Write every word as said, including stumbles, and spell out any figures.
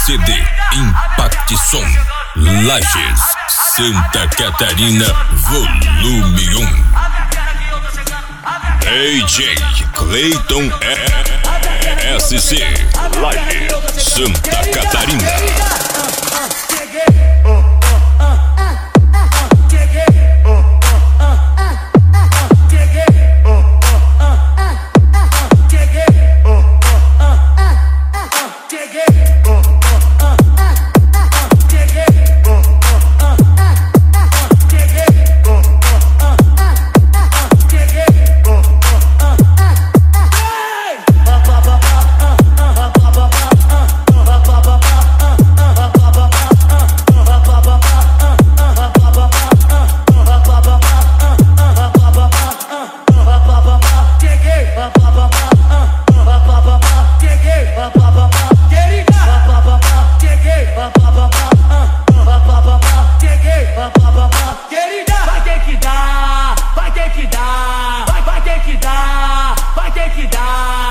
C D Impact Som Lages, Santa Catarina, volume um. D J Clayton S C Lages, Santa Catarina. Vai ter que dar, vai ter que dar, vai ter que dar.